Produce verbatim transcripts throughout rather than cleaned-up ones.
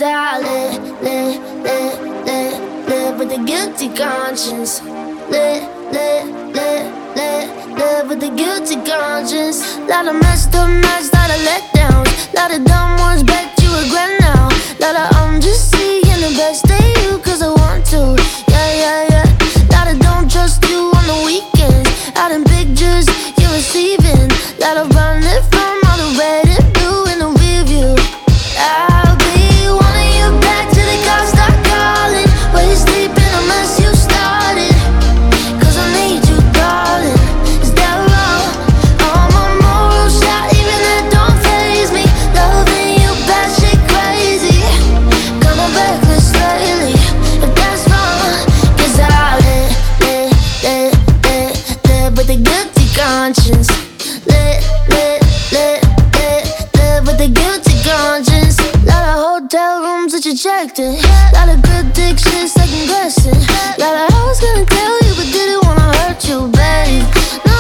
Cause I live, live, live, live, live with a guilty conscience. Live, live, live, live, live with a guilty conscience. Lot of messed up nights, lot of letdowns, lot of dumb ones, bet you regret now. Lot of I'm just seeing the best of you cause I want to. Yeah, yeah, yeah. Lot of don't trust you on the weekends. Out in pictures you're receiving. Lot of running from all the red and blue in the rear view. I'll be wanting you back till the cops start calling. Where you sleeping, a mess you started. Cause I need you, darling. Is that wrong? All my morals shot, even that don't faze me. Loving you bad shit crazy. Coming reckless lately, if that's wrong. Cause I live, live, live, live, live with a guilty conscience. Live, live, live, live, live with a guilty conscience. Lot of hotel rooms that you checked in. Lot of good dick shit second guessing. Lot of I was gonna tell you but didn't wanna hurt you, babe. No,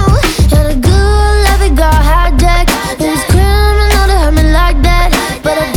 had a good life, it got hijacked. It was criminal to hurt me like that, but I